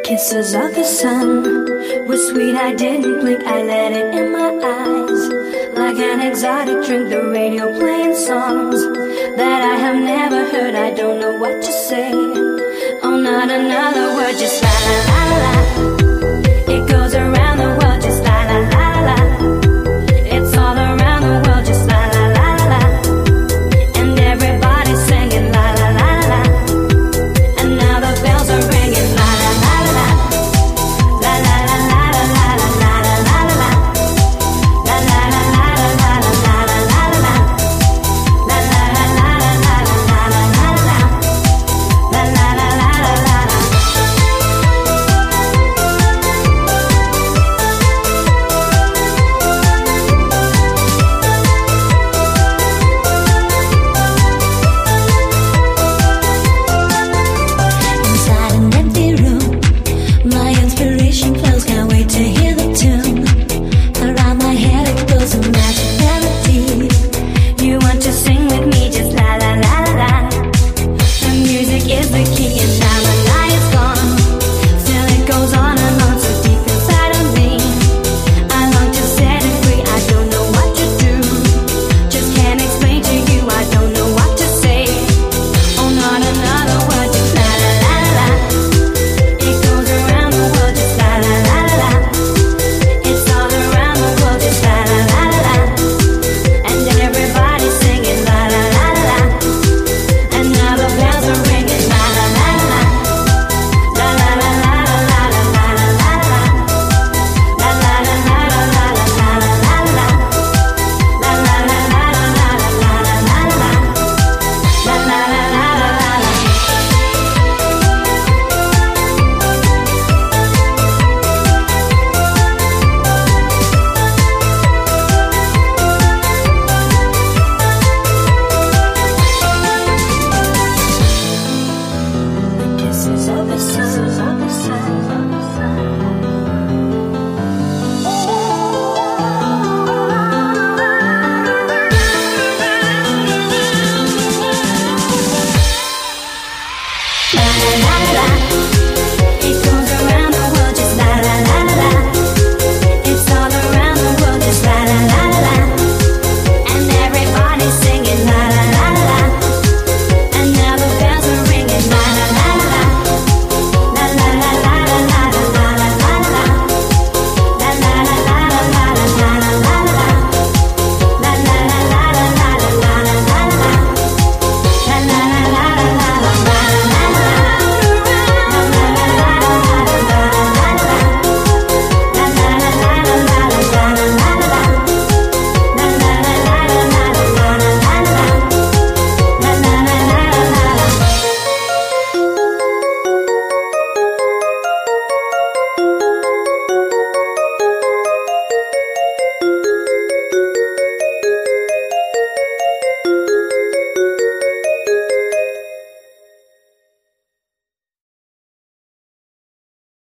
Kisses of the sun were sweet, I didn't blink, I let it in my eyes. Like an exotic drink, the radio playing songs that I have never heard, I don't know what to say. Oh, not another word, just la la la la.